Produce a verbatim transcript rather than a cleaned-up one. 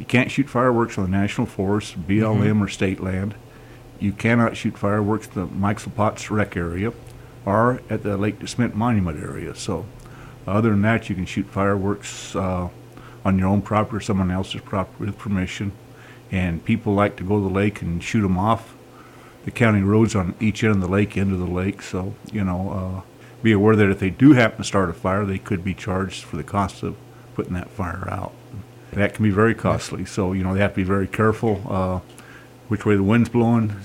You can't shoot fireworks on the National Forest, B L M, mm-hmm. or state land. You cannot shoot fireworks at the Michael Potts Rec area or at the Lake DeSmit Monument area. So other than that, you can shoot fireworks uh, on your own property or someone else's property with permission. And people like to go to the lake and shoot them off the county roads on each end of the lake into the lake. So, you know, uh, be aware that if they do happen to start a fire, they could be charged for the cost of putting that fire out. That can be very costly. So, you know, they have to be very careful uh, which way the wind's blowing.